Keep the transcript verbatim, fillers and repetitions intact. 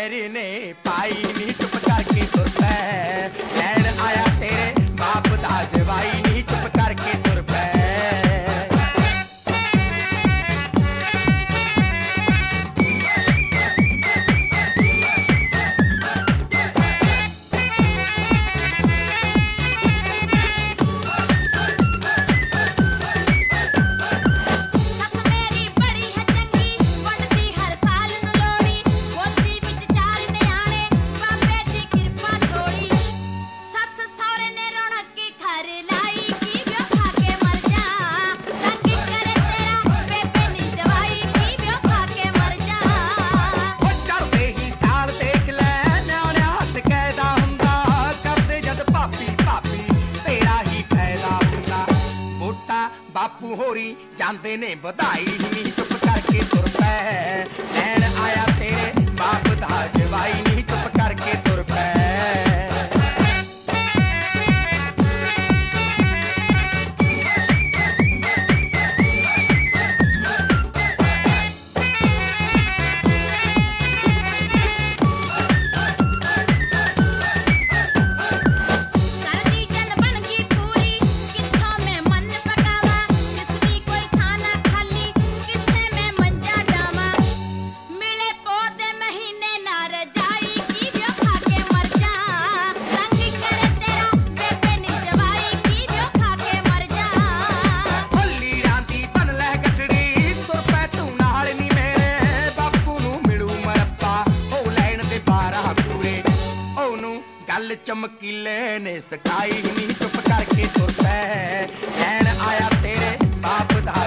पैरी ने पाई नी चुप करके तुर पै लैन आया तेरे बाप दा जवाई नी चुप करके तुर पै बापू होरी जांदे ने बधाई नी चुप करके तुर पै लैन आया तेरे बाप दा जवाई नी चुप करके तुर पै चमकीले ने सकाई नी चुप करके तुर पै लैन आया तेरे बाप दा